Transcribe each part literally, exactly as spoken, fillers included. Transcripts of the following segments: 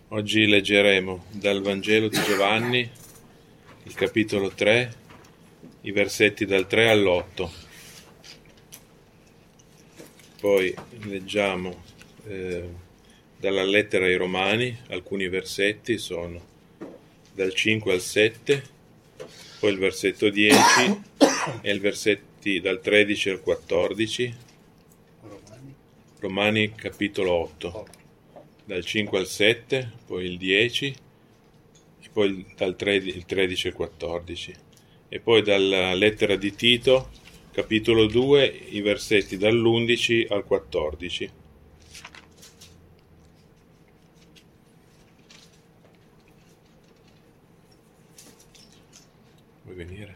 Oggi leggeremo dal Vangelo di Giovanni, il capitolo tre, i versetti dal tre all'otto. Poi leggiamo eh, dalla lettera ai Romani, alcuni versetti sono dal cinque al sette, poi il versetto dieci e il versetti dal tredici al quattordici. Romani, Romani capitolo otto, dal cinque al sette, poi il dieci, e poi il- dal tredici, il tredici al quattordici. E poi dalla lettera di Tito, capitolo due, i versetti dall'undici al quattordici. Vuoi venire?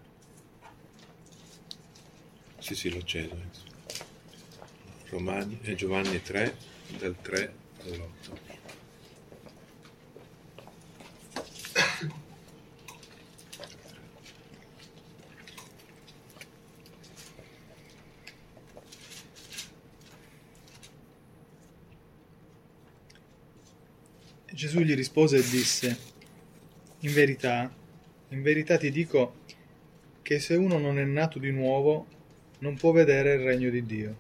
Sì, sì, l'ho acceso. Romani e Giovanni tre, dal tre all'otto. Gesù gli rispose e disse: In verità, in verità ti dico che se uno non è nato di nuovo non può vedere il regno di Dio.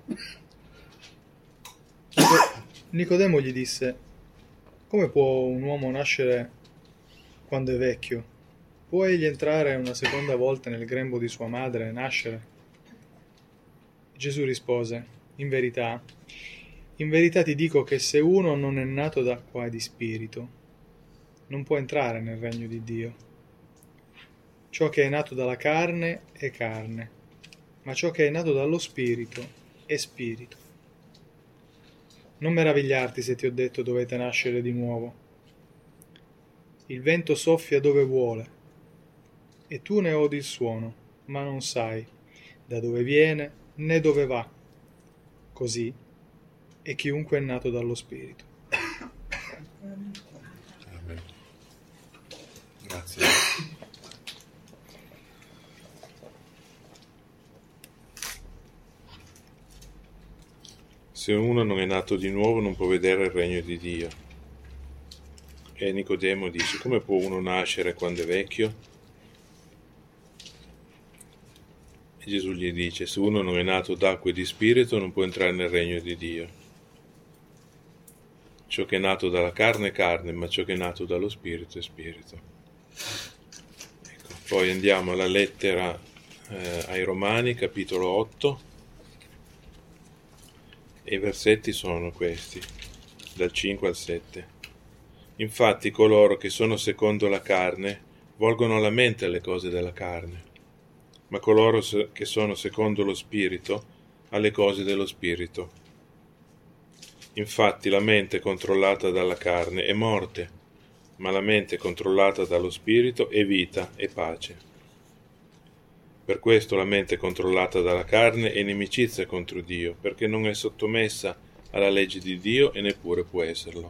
Nico- Nicodemo gli disse: Come può un uomo nascere quando è vecchio? Può egli entrare una seconda volta nel grembo di sua madre e nascere? Gesù rispose: In verità, in verità ti dico che se uno non è nato d'acqua e di spirito, non può entrare nel regno di Dio. Ciò che è nato dalla carne è carne, ma ciò che è nato dallo spirito è spirito. Non meravigliarti se ti ho detto dovete nascere di nuovo. Il vento soffia dove vuole, e tu ne odi il suono, ma non sai da dove viene né dove va. Così è chiunque è nato dallo spirito. Amen. Grazie. Se uno non è nato di nuovo non può vedere il regno di Dio. E Nicodemo dice: come può uno nascere quando è vecchio? E Gesù gli dice: se uno non è nato d'acqua e di spirito non può entrare nel regno di Dio. Ciò che è nato dalla carne è carne, ma ciò che è nato dallo spirito è spirito. Ecco. Poi andiamo alla lettera eh, ai Romani, capitolo otto, e i versetti sono questi, dal cinque al sette. Infatti coloro che sono secondo la carne volgono alla mente le cose della carne, ma coloro che sono secondo lo spirito alle cose dello spirito. Infatti la mente controllata dalla carne è morte, ma la mente controllata dallo spirito è vita e pace. Per questo la mente controllata dalla carne è inimicizia contro Dio, perché non è sottomessa alla legge di Dio e neppure può esserlo.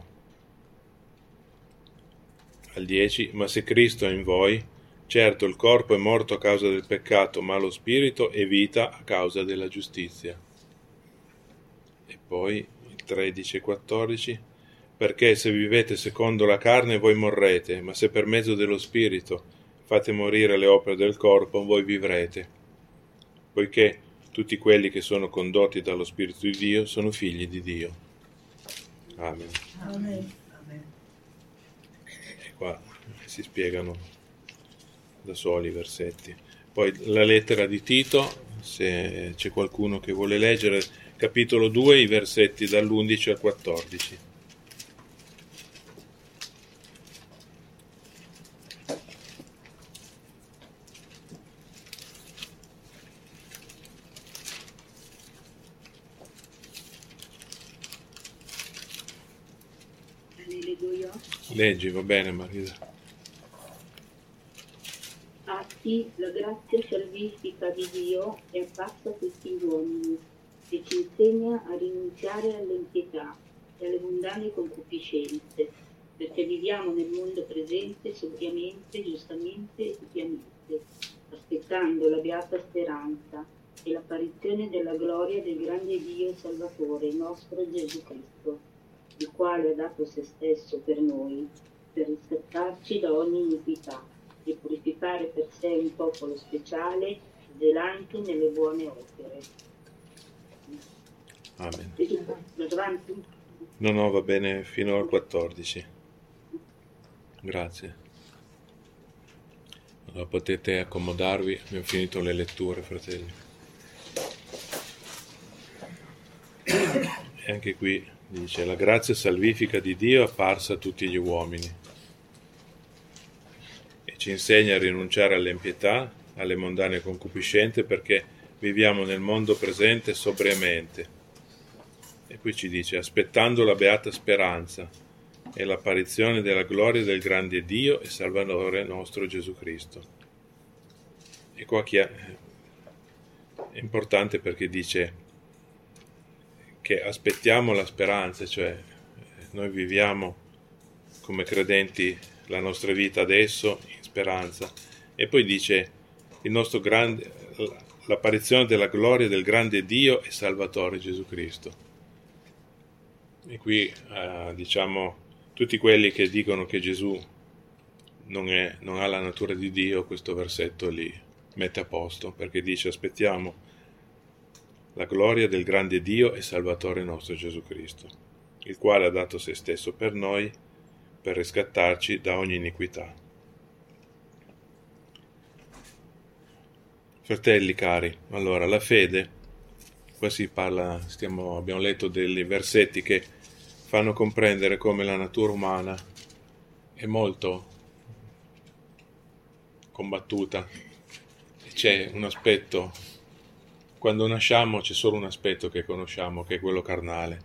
Al dieci, ma se Cristo è in voi, certo il corpo è morto a causa del peccato, ma lo spirito è vita a causa della giustizia. E poi il tredici e quattordici, perché se vivete secondo la carne voi morrete, ma se per mezzo dello spirito fate morire le opere del corpo, voi vivrete, poiché tutti quelli che sono condotti dallo Spirito di Dio sono figli di Dio. Amen. Amen. E qua si spiegano da soli i versetti. Poi la lettera di Tito, se c'è qualcuno che vuole leggere, capitolo due, i versetti dall'undici al quattordici. Ne leggo io. Leggi, va bene Marisa. Atti, la grazia salvifica di Dio è apparsa a questi uomini e ci insegna a rinunciare all'impietà e alle mondane concupiscenze, perché viviamo nel mondo presente sobriamente, giustamente e piamente, aspettando la beata speranza e l'apparizione della gloria del grande Dio Salvatore, nostro Gesù Cristo, il quale ha dato se stesso per noi, per riscattarci da ogni iniquità e purificare per sé un popolo speciale, zelanti nelle buone opere. Amen. Vado avanti? No, no, va bene fino al quattordici. Grazie. Allora potete accomodarvi, abbiamo finito le letture, fratelli. E anche qui dice: la grazia salvifica di Dio è apparsa a tutti gli uomini e ci insegna a rinunciare all'impietà, alle mondane concupiscenze, perché viviamo nel mondo presente sobriamente. E qui ci dice: aspettando la beata speranza e l'apparizione della gloria del grande Dio e Salvatore nostro Gesù Cristo. E qua chi è, è importante perché dice che aspettiamo la speranza, cioè noi viviamo come credenti la nostra vita adesso in speranza, e poi dice il nostro grande, l'apparizione della gloria del grande Dio e Salvatore Gesù Cristo. E qui eh, diciamo tutti quelli che dicono che Gesù non, è, non ha la natura di Dio, questo versetto li mette a posto, perché dice: aspettiamo la gloria del grande Dio e Salvatore nostro Gesù Cristo, il quale ha dato se stesso per noi, per riscattarci da ogni iniquità. Fratelli cari, allora la fede, qua si parla, stiamo, abbiamo letto dei versetti che fanno comprendere come la natura umana è molto combattuta. C'è un aspetto, quando nasciamo c'è solo un aspetto che conosciamo, che è quello carnale,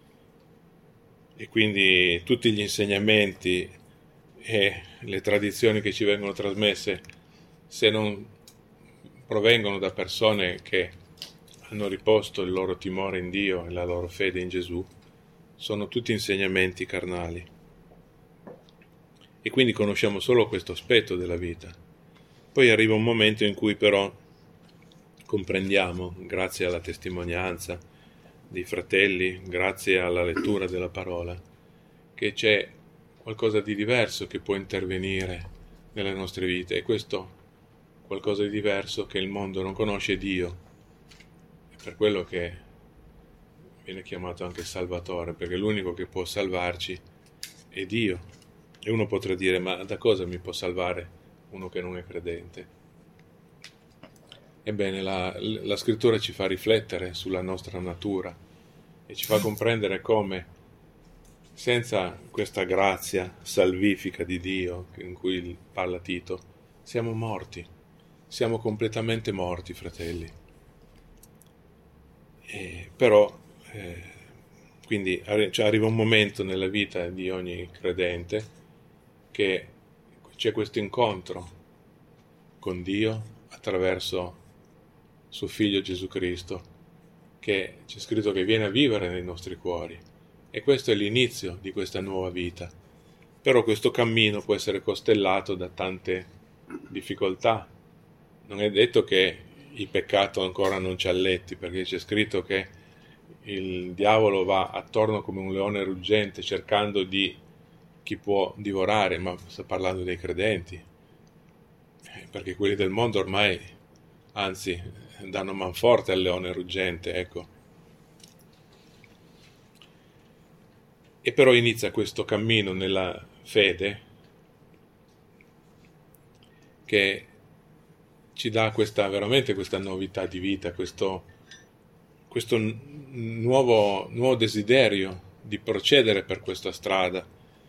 e quindi tutti gli insegnamenti e le tradizioni che ci vengono trasmesse, se non provengono da persone che hanno riposto il loro timore in Dio e la loro fede in Gesù, sono tutti insegnamenti carnali, e quindi conosciamo solo questo aspetto della vita. Poi arriva un momento in cui però comprendiamo, grazie alla testimonianza dei fratelli, grazie alla lettura della parola, che c'è qualcosa di diverso che può intervenire nelle nostre vite, e questo qualcosa di diverso che il mondo non conosce è Dio. È per quello che viene chiamato anche Salvatore, perché l'unico che può salvarci è Dio. E uno potrà dire: ma da cosa mi può salvare uno che non è credente? Ebbene, la, la scrittura ci fa riflettere sulla nostra natura e ci fa comprendere come senza questa grazia salvifica di Dio in cui parla Tito, siamo morti, siamo completamente morti, fratelli. E, però Eh, quindi cioè, arriva un momento nella vita di ogni credente che c'è questo incontro con Dio attraverso suo Figlio Gesù Cristo, che c'è scritto che viene a vivere nei nostri cuori, e questo è l'inizio di questa nuova vita. Però questo cammino può essere costellato da tante difficoltà. Non è detto che il peccato ancora non ci alletti, perché c'è scritto che il diavolo va attorno come un leone ruggente cercando di chi può divorare, ma sta parlando dei credenti, perché quelli del mondo ormai, anzi, danno manforte al leone ruggente, ecco. E però inizia questo cammino nella fede che ci dà questa, veramente questa novità di vita, questo questo nuovo, nuovo desiderio di procedere per questa strada.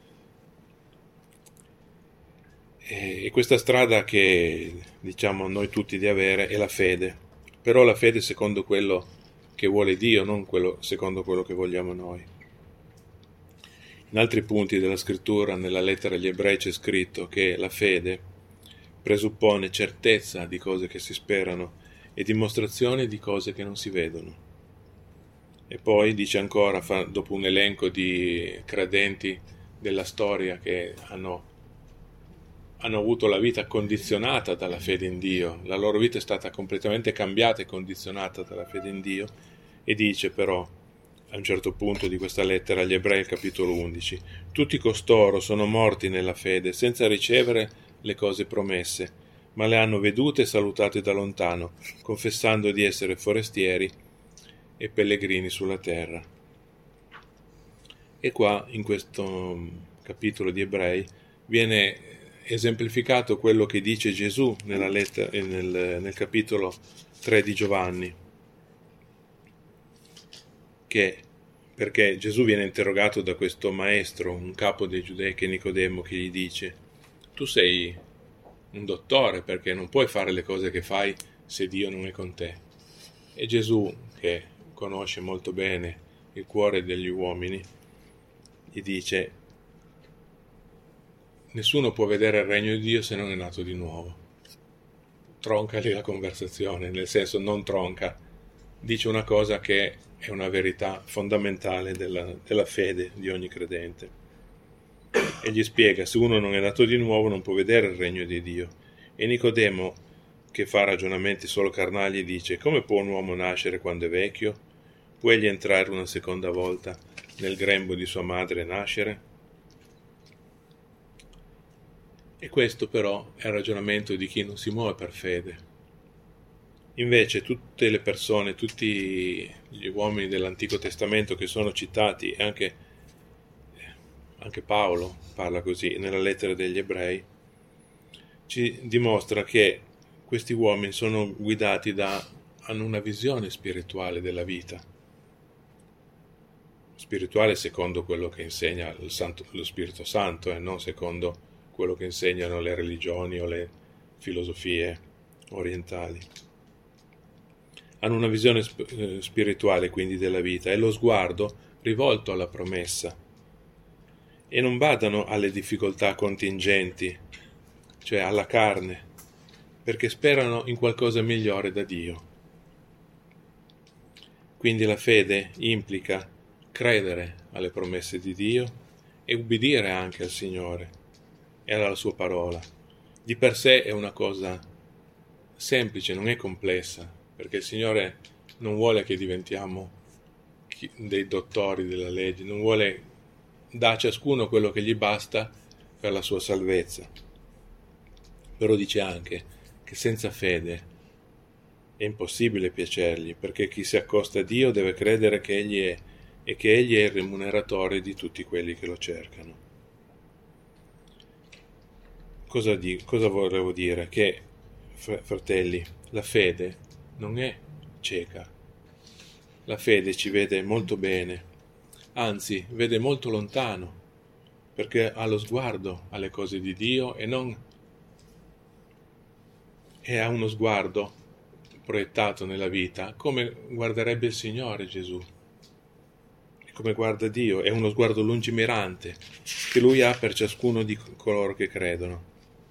E, e questa strada che diciamo noi tutti di avere è la fede, però la fede secondo quello che vuole Dio, non quello, secondo quello che vogliamo noi. In altri punti della scrittura, nella lettera agli Ebrei, c'è scritto che la fede presuppone certezza di cose che si sperano e dimostrazione di cose che non si vedono. E poi dice ancora, fa, dopo un elenco di credenti della storia che hanno, hanno avuto la vita condizionata dalla fede in Dio, la loro vita è stata completamente cambiata e condizionata dalla fede in Dio, e dice però a un certo punto di questa lettera agli Ebrei, capitolo undici. Tutti costoro sono morti nella fede, senza ricevere le cose promesse, ma le hanno vedute e salutate da lontano, confessando di essere forestieri e pellegrini sulla terra. E qua, in questo capitolo di Ebrei, viene esemplificato quello che dice Gesù nella lettera, nel, nel capitolo tre di Giovanni, che perché Gesù viene interrogato da questo maestro, un capo dei giudei, che è Nicodemo, che gli dice: tu sei un dottore, perché non puoi fare le cose che fai se Dio non è con te. E Gesù, che conosce molto bene il cuore degli uomini, gli dice: nessuno può vedere il regno di Dio se non è nato di nuovo. Tronca lì la conversazione, nel senso, non tronca, dice una cosa che è una verità fondamentale della, della fede di ogni credente. E gli spiega: se uno non è nato di nuovo non può vedere il regno di Dio. E Nicodemo, che fa ragionamenti solo carnali, dice: come può un uomo nascere quando è vecchio? Può egli entrare una seconda volta nel grembo di sua madre e nascere? E questo però è il ragionamento di chi non si muove per fede. Invece tutte le persone, tutti gli uomini dell'Antico Testamento che sono citati, e anche, anche Paolo parla così nella lettera degli Ebrei, ci dimostra che questi uomini sono guidati da, hanno una visione spirituale della vita, spirituale secondo quello che insegna il Santo, lo Spirito Santo, e eh, non secondo quello che insegnano le religioni o le filosofie orientali. Hanno una visione sp- spirituale quindi della vita e lo sguardo rivolto alla promessa, e non badano alle difficoltà contingenti, cioè alla carne, perché sperano in qualcosa migliore da Dio. Quindi la fede implica credere alle promesse di Dio e ubbidire anche al Signore e alla sua parola. Di per sé è una cosa semplice, non è complessa, perché il Signore non vuole che diventiamo dei dottori della legge, non vuole, dà a ciascuno quello che gli basta per la sua salvezza. Però dice anche che senza fede è impossibile piacergli, perché chi si accosta a Dio deve credere che Egli è e che Egli è il remuneratore di tutti quelli che lo cercano. Cosa, di, cosa volevo dire? Che, fratelli, la fede non è cieca. La fede ci vede molto bene, anzi vede molto lontano, perché ha lo sguardo alle cose di Dio e non e ha uno sguardo proiettato nella vita come guarderebbe il Signore Gesù, e come guarda Dio. È uno sguardo lungimirante che Lui ha per ciascuno di coloro che credono.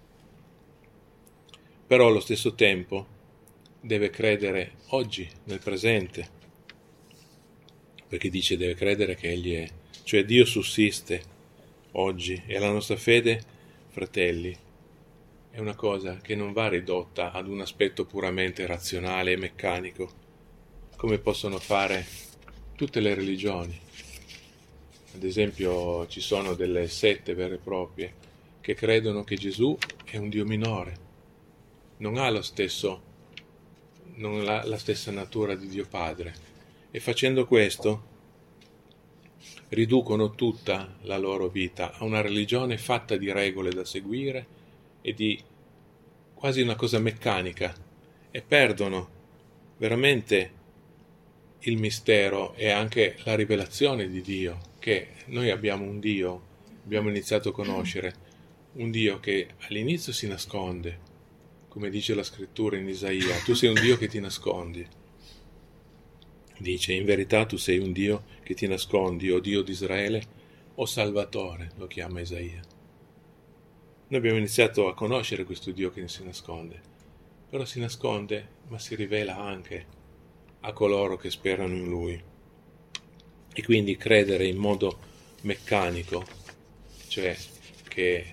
Però allo stesso tempo deve credere oggi, nel presente, perché dice deve credere che Egli è, cioè Dio sussiste oggi, e la nostra fede, fratelli, è una cosa che non va ridotta ad un aspetto puramente razionale e meccanico, come possono fare tutte le religioni. Ad esempio ci sono delle sette vere e proprie che credono che Gesù è un Dio minore, non ha lo stesso non ha la stessa natura di Dio Padre, e facendo questo riducono tutta la loro vita a una religione fatta di regole da seguire e di quasi una cosa meccanica, e perdono veramente il mistero e anche la rivelazione di Dio, che noi abbiamo un Dio, abbiamo iniziato a conoscere, un Dio che all'inizio si nasconde, come dice la scrittura in Isaia: tu sei un Dio che ti nascondi. Dice: in verità tu sei un Dio che ti nascondi, o Dio di Israele, o Salvatore, lo chiama Isaia. Noi abbiamo iniziato a conoscere questo Dio che si nasconde, però si nasconde, ma si rivela anche a coloro che sperano in Lui. E quindi credere in modo meccanico, cioè che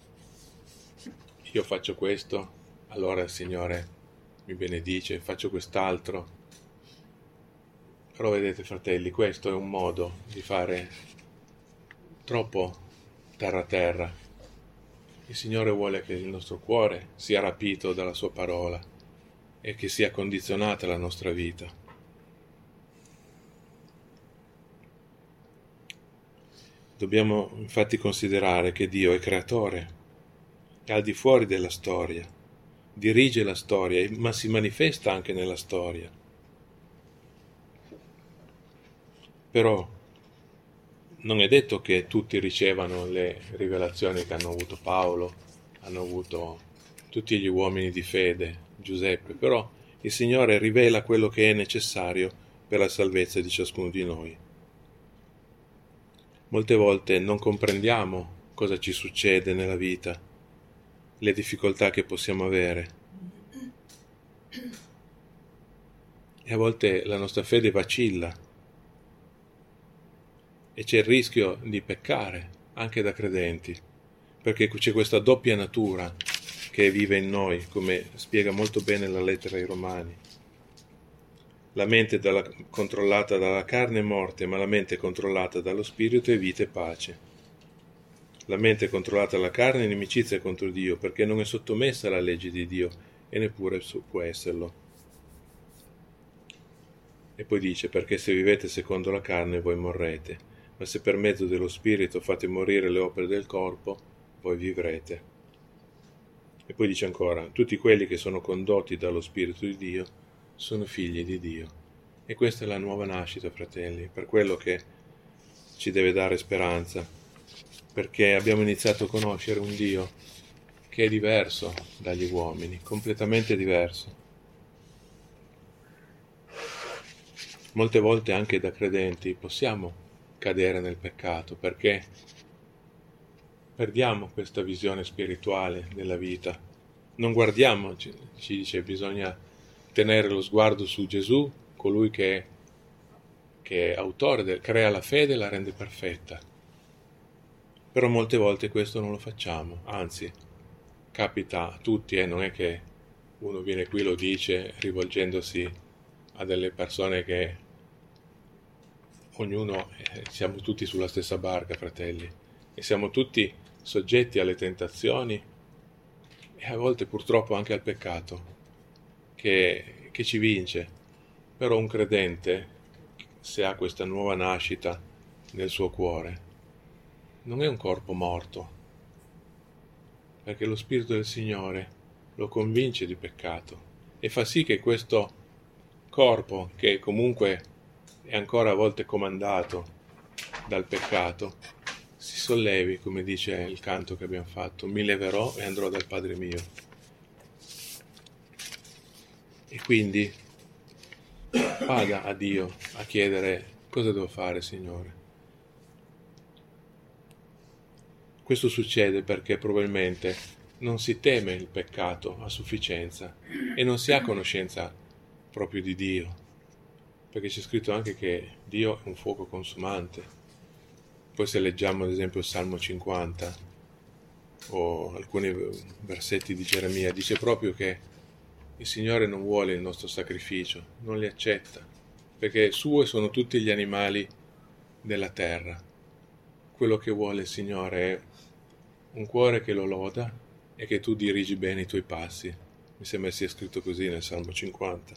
io faccio questo, allora il Signore mi benedice, faccio quest'altro, Però vedete, fratelli, questo è un modo di fare troppo terra a terra. Il Signore vuole che il nostro cuore sia rapito dalla sua parola e che sia condizionata la nostra vita. Dobbiamo infatti considerare che Dio è creatore, è al di fuori della storia, dirige la storia, ma si manifesta anche nella storia. Però non è detto che tutti ricevano le rivelazioni che hanno avuto Paolo, hanno avuto tutti gli uomini di fede, Giuseppe, però il Signore rivela quello che è necessario per la salvezza di ciascuno di noi. Molte volte non comprendiamo cosa ci succede nella vita, le difficoltà che possiamo avere. E a volte la nostra fede vacilla e c'è il rischio di peccare anche da credenti, perché c'è questa doppia natura che vive in noi, come spiega molto bene la lettera ai Romani. La mente dalla, controllata dalla carne è morte, ma la mente controllata dallo spirito è vita e pace. La mente controllata dalla carne è inimicizia contro Dio, perché non è sottomessa alla legge di Dio e neppure può esserlo. E poi dice, perché se vivete secondo la carne voi morrete, ma se per mezzo dello spirito fate morire le opere del corpo, voi vivrete. E poi dice ancora, tutti quelli che sono condotti dallo spirito di Dio sono figli di Dio. E questa è la nuova nascita, fratelli, per quello che ci deve dare speranza, perché abbiamo iniziato a conoscere un Dio che è diverso dagli uomini, completamente diverso. Molte volte anche da credenti possiamo cadere nel peccato perché perdiamo questa visione spirituale della vita. Non guardiamo, ci, ci dice, bisogna tenere lo sguardo su Gesù, colui che è, che è autore, del, crea la fede e la rende perfetta. Però molte volte questo non lo facciamo, anzi, capita a tutti, eh, non è che uno viene qui e lo dice rivolgendosi a delle persone che ognuno, eh, siamo tutti sulla stessa barca, fratelli, e siamo tutti soggetti alle tentazioni e a volte purtroppo anche al peccato che, che ci vince. Però un credente, se ha questa nuova nascita nel suo cuore, non è un corpo morto, perché lo Spirito del Signore lo convince di peccato e fa sì che questo corpo, che comunque è ancora a volte comandato dal peccato, si sollevi, come dice il canto che abbiamo fatto, mi leverò e andrò dal Padre mio. E quindi vada a Dio a chiedere cosa devo fare, Signore. Questo succede perché probabilmente non si teme il peccato a sufficienza e non si ha conoscenza proprio di Dio, perché c'è scritto anche che Dio è un fuoco consumante. Poi se leggiamo ad esempio il Salmo cinquanta o alcuni versetti di Geremia, dice proprio che il Signore non vuole il nostro sacrificio, non li accetta, perché suoi sono tutti gli animali della terra. Quello che vuole il Signore è un cuore che lo loda e che tu dirigi bene i tuoi passi. Mi sembra sia scritto così nel Salmo cinquanta.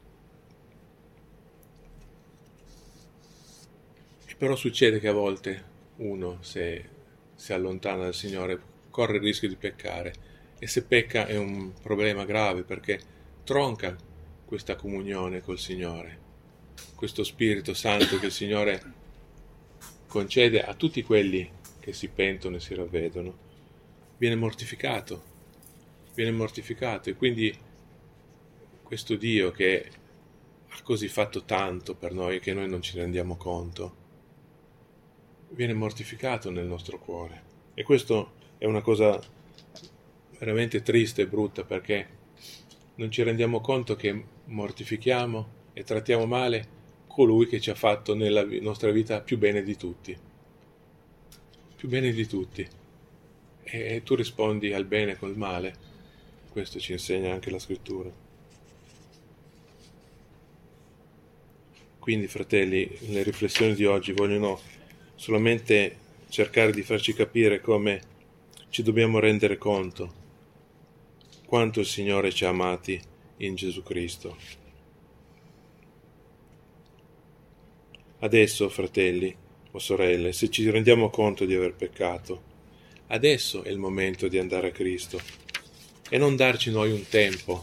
E però succede che a volte uno, se si allontana dal Signore, corre il rischio di peccare, e se pecca è un problema grave perché tronca questa comunione col Signore, questo Spirito Santo che il Signore concede a tutti quelli che si pentono e si ravvedono. Viene mortificato, viene mortificato e quindi questo Dio che ha così fatto tanto per noi che noi non ci rendiamo conto, viene mortificato nel nostro cuore. E questo è una cosa veramente triste e brutta, perché non ci rendiamo conto che mortifichiamo e trattiamo male colui che ci ha fatto nella nostra vita più bene di tutti. Più bene di tutti. E tu rispondi al bene col male. Questo ci insegna anche la Scrittura. Quindi, fratelli, le riflessioni di oggi vogliono solamente cercare di farci capire come ci dobbiamo rendere conto quanto il Signore ci ha amati in Gesù Cristo. Adesso, fratelli o sorelle, se ci rendiamo conto di aver peccato, adesso è il momento di andare a Cristo e non darci noi un tempo,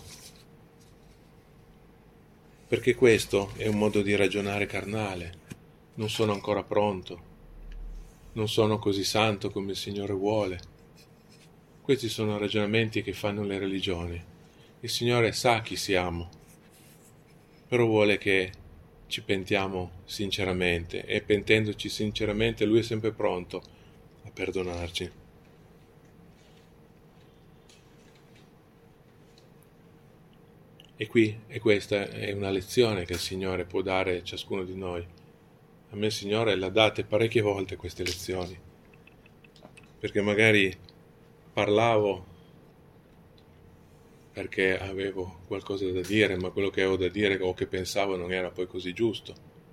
perché questo è un modo di ragionare carnale. Non sono ancora pronto, non sono così santo come il Signore vuole. Questi sono ragionamenti che fanno le religioni. Il Signore sa chi siamo, però vuole che ci pentiamo sinceramente, e pentendoci sinceramente Lui è sempre pronto a perdonarci. E qui, e questa è una lezione che il Signore può dare a ciascuno di noi. A me il Signore l'ha date parecchie volte queste lezioni, perché magari parlavo perché avevo qualcosa da dire, ma quello che avevo da dire o che pensavo non era poi così giusto.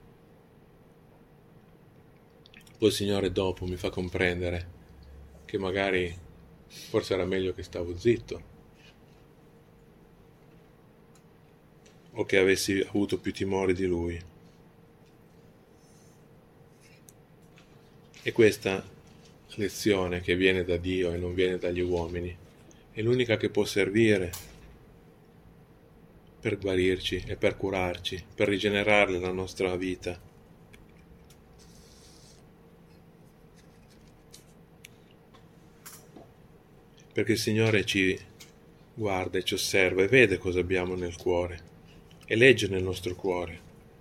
Poi il Signore dopo mi fa comprendere che magari forse era meglio che stavo zitto, o che avessi avuto più timore di Lui. E questa lezione che viene da Dio e non viene dagli uomini è l'unica che può servire per guarirci e per curarci, per rigenerare la nostra vita. Perché il Signore ci guarda e ci osserva e vede cosa abbiamo nel cuore e legge nel nostro cuore.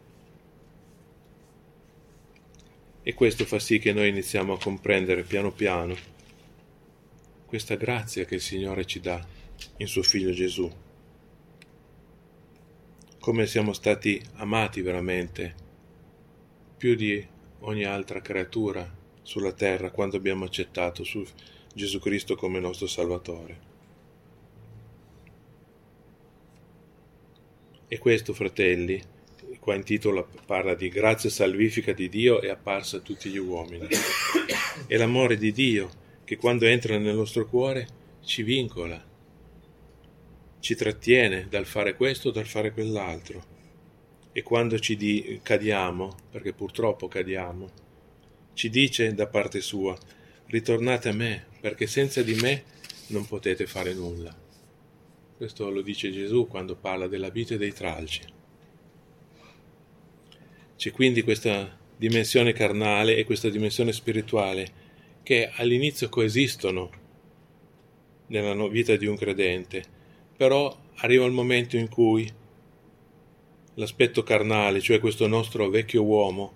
E questo fa sì che noi iniziamo a comprendere piano piano questa grazia che il Signore ci dà in suo Figlio Gesù. Come siamo stati amati veramente, più di ogni altra creatura sulla terra, quando abbiamo accettato su Gesù Cristo come nostro Salvatore. E questo, fratelli, qua in titolo parla di grazia salvifica di Dio è apparsa a tutti gli uomini. È l'amore di Dio che quando entra nel nostro cuore ci vincola, ci trattiene dal fare questo o dal fare quell'altro. E quando ci di, cadiamo, perché purtroppo cadiamo, ci dice da parte sua: ritornate a me, perché senza di me non potete fare nulla. Questo lo dice Gesù quando parla della vite dei tralci. C'è quindi questa dimensione carnale e questa dimensione spirituale che all'inizio coesistono nella vita di un credente, però arriva il momento in cui l'aspetto carnale, cioè questo nostro vecchio uomo,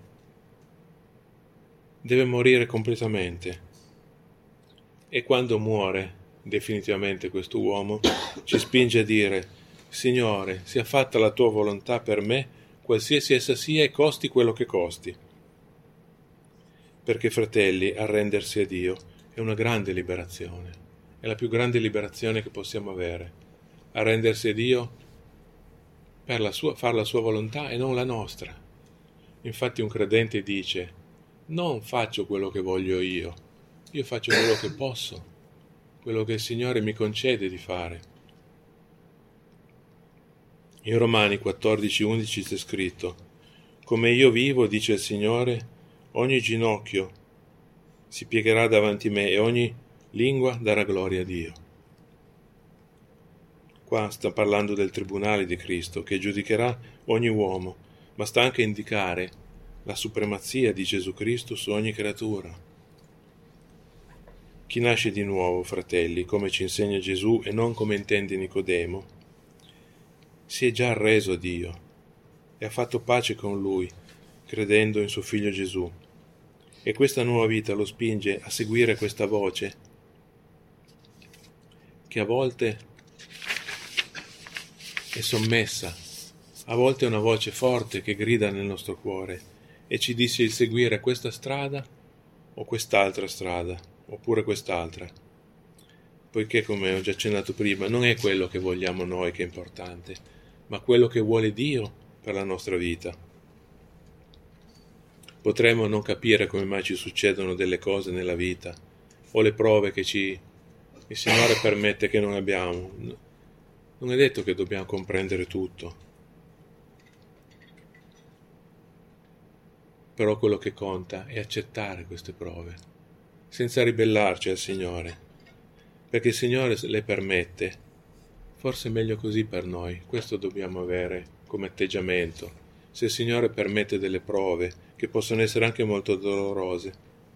deve morire completamente. E quando muore definitivamente questo uomo, ci spinge a dire: Signore, sia fatta la tua volontà per me, qualsiasi essa sia e costi quello che costi. Perché, fratelli, arrendersi a Dio è una grande liberazione, è la più grande liberazione che possiamo avere. Arrendersi a Dio per la sua, far la sua volontà e non la nostra. Infatti un credente dice: non faccio quello che voglio io, io faccio quello che posso, quello che il Signore mi concede di fare. In Romani quattordici undici c'è scritto: come io vivo, dice il Signore, ogni ginocchio si piegherà davanti a me e ogni lingua darà gloria a Dio. Qua sta parlando del tribunale di Cristo che giudicherà ogni uomo, ma sta anche a indicare la supremazia di Gesù Cristo su ogni creatura. Chi nasce di nuovo, fratelli, come ci insegna Gesù e non come intende Nicodemo, si è già arreso a Dio e ha fatto pace con Lui, credendo in suo Figlio Gesù. E questa nuova vita lo spinge a seguire questa voce, che a volte è sommessa, a volte è una voce forte che grida nel nostro cuore e ci dice di seguire questa strada o quest'altra strada, oppure quest'altra, poiché, come ho già accennato prima, non è quello che vogliamo noi che è importante, ma quello che vuole Dio per la nostra vita. potremmo non capire come mai ci succedono delle cose nella vita, o le prove che ci, il Signore permette che non abbiamo. Non è detto che dobbiamo comprendere tutto, però quello che conta è accettare queste prove, senza ribellarci al Signore, perché il Signore le permette, forse è meglio così per noi. Questo dobbiamo avere come atteggiamento. Se il Signore permette delle prove, che possono essere anche molto dolorose,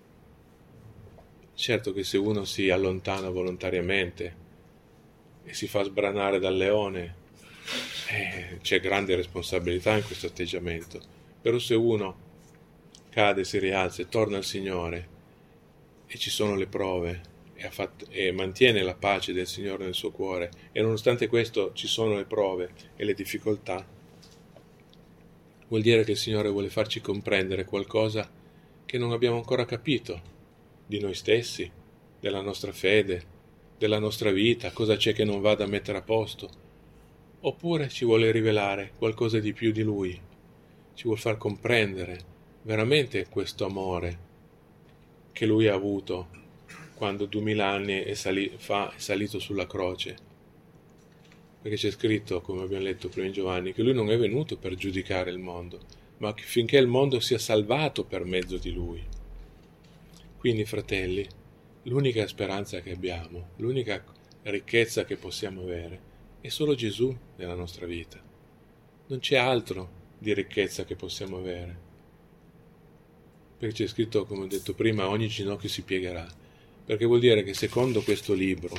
certo che se uno si allontana volontariamente e si fa sbranare dal leone, eh, c'è grande responsabilità in questo atteggiamento. Però se uno cade, si rialza e torna al Signore, e ci sono le prove, e, ha fatto, e mantiene la pace del Signore nel suo cuore, e nonostante questo ci sono le prove e le difficoltà, vuol dire che il Signore vuole farci comprendere qualcosa che non abbiamo ancora capito di noi stessi, della nostra fede, della nostra vita, cosa c'è che non va da mettere a posto. Oppure ci vuole rivelare qualcosa di più di Lui, ci vuole far comprendere veramente questo amore che Lui ha avuto quando duemila anni è sali- fa è salito sulla croce. Perché c'è scritto, come abbiamo letto prima in Giovanni, che Lui non è venuto per giudicare il mondo, ma finché il mondo sia salvato per mezzo di Lui. Quindi, fratelli, l'unica speranza che abbiamo, l'unica ricchezza che possiamo avere, è solo Gesù nella nostra vita. Non c'è altro di ricchezza che possiamo avere. Perché c'è scritto, come ho detto prima, ogni ginocchio si piegherà. Perché vuol dire che secondo questo libro,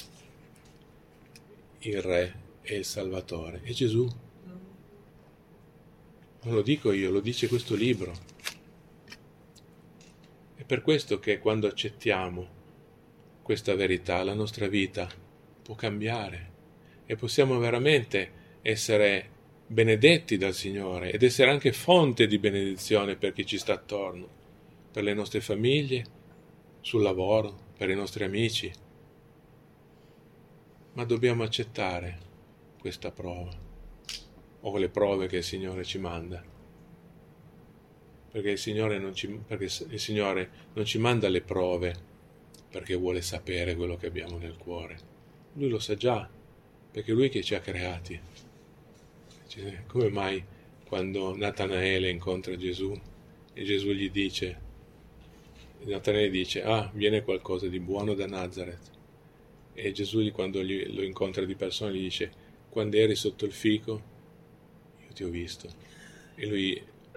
il Re è il Salvatore, è Gesù. Non lo dico io, lo dice questo libro. È per questo che quando accettiamo questa verità, la nostra vita può cambiare e possiamo veramente essere benedetti dal Signore ed essere anche fonte di benedizione per chi ci sta attorno, per le nostre famiglie, sul lavoro, per i nostri amici. Ma dobbiamo accettare questa prova, o le prove che il Signore ci manda, perché il Signore non ci, perché il Signore non ci manda le prove perché vuole sapere quello che abbiamo nel cuore. Lui lo sa già, perché è Lui che ci ha creati. Come mai quando Natanaele incontra Gesù e Gesù gli dice, Natanaele dice, ah, viene qualcosa di buono da Nazareth. E Gesù, quando gli, lo incontra di persona, gli dice, quando eri sotto il fico, io ti ho visto. E lui,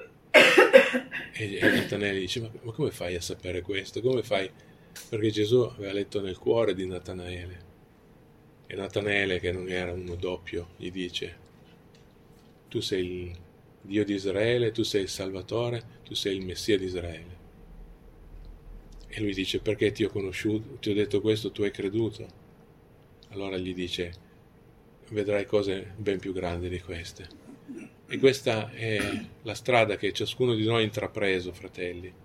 e, e Natanaele dice, ma, ma come fai a sapere questo? Come fai? Perché Gesù aveva letto nel cuore di Natanaele. E Natanaele, che non era uno doppio, gli dice, tu sei il Dio di Israele, tu sei il Salvatore, tu sei il Messia di Israele. E lui dice, perché ti ho conosciuto, ti ho detto questo, tu hai creduto? Allora gli dice, vedrai cose ben più grandi di queste. E questa è la strada che ciascuno di noi ha intrapreso, fratelli.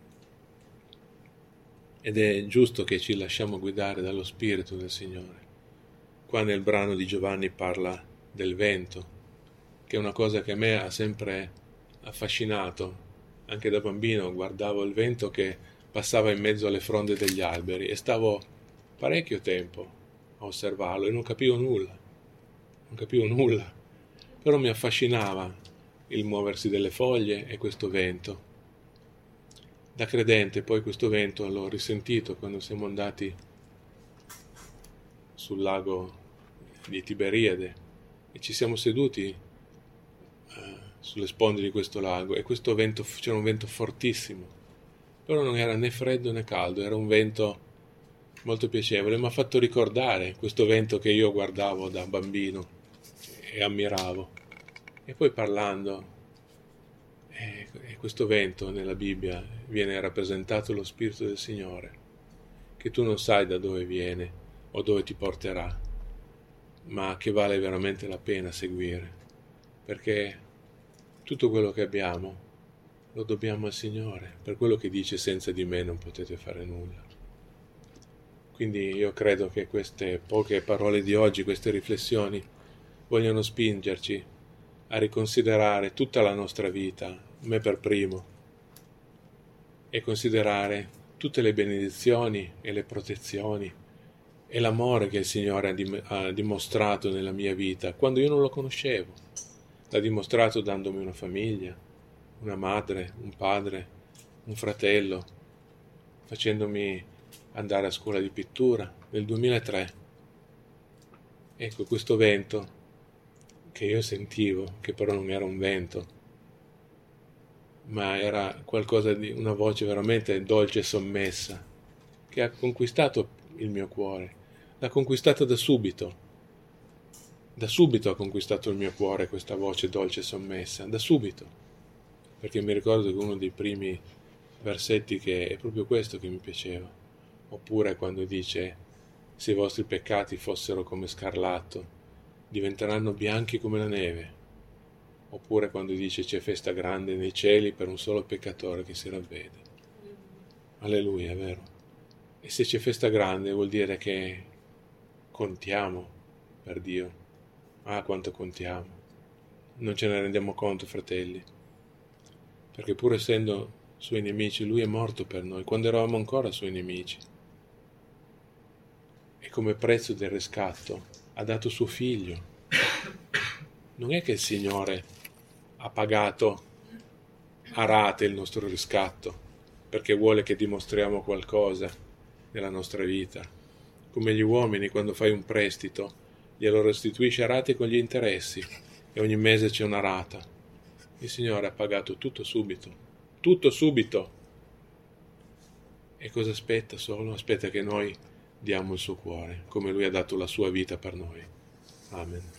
Ed è giusto che ci lasciamo guidare dallo Spirito del Signore. Qua nel brano di Giovanni parla del vento, che è una cosa che a me ha sempre affascinato. Anche da bambino guardavo il vento che passava in mezzo alle fronde degli alberi e stavo parecchio tempo a osservarlo e non capivo nulla, non capivo nulla, però mi affascinava il muoversi delle foglie e questo vento. Da credente poi questo vento l'ho risentito quando siamo andati sul lago di Tiberiade e ci siamo seduti uh, sulle sponde di questo lago e questo vento, c'era un vento fortissimo, però non era né freddo né caldo, era un vento molto piacevole. Mi ha fatto ricordare questo vento che io guardavo da bambino e ammiravo. E poi parlando, e questo vento nella Bibbia viene rappresentato lo Spirito del Signore, che tu non sai da dove viene o dove ti porterà, ma che vale veramente la pena seguire, perché tutto quello che abbiamo lo dobbiamo al Signore, per quello che dice senza di me non potete fare nulla. Quindi io credo che queste poche parole di oggi, queste riflessioni, vogliono spingerci a riconsiderare tutta la nostra vita, me per primo, e considerare tutte le benedizioni e le protezioni e l'amore che il Signore ha, dim- ha dimostrato nella mia vita quando io non lo conoscevo. L'ha dimostrato dandomi una famiglia, una madre, un padre, un fratello, facendomi andare a scuola di pittura nel duemilatré. Ecco, questo vento che io sentivo, che però non era un vento, ma era qualcosa di una voce veramente dolce e sommessa, che ha conquistato il mio cuore. L'ha conquistato da subito. Da subito ha conquistato il mio cuore questa voce dolce e sommessa, da subito. Perché mi ricordo che uno dei primi versetti che è proprio questo che mi piaceva. Oppure quando dice: se i vostri peccati fossero come scarlatto, diventeranno bianchi come la neve. Oppure quando dice: c'è festa grande nei cieli per un solo peccatore che si ravvede. Alleluia, è vero? E se c'è festa grande vuol dire che contiamo per Dio. Ah, quanto contiamo. Non ce ne rendiamo conto, fratelli. Perché pur essendo suoi nemici, Lui è morto per noi, quando eravamo ancora suoi nemici. E come prezzo del riscatto ha dato suo figlio. Non è che il Signore ha pagato a rate il nostro riscatto, perché vuole che dimostriamo qualcosa nella nostra vita. Come gli uomini, quando fai un prestito, glielo restituisci a rate con gli interessi, e ogni mese c'è una rata. Il Signore ha pagato tutto subito, tutto subito. E cosa aspetta solo? Aspetta che noi diamo il suo cuore, come Lui ha dato la sua vita per noi. Amen.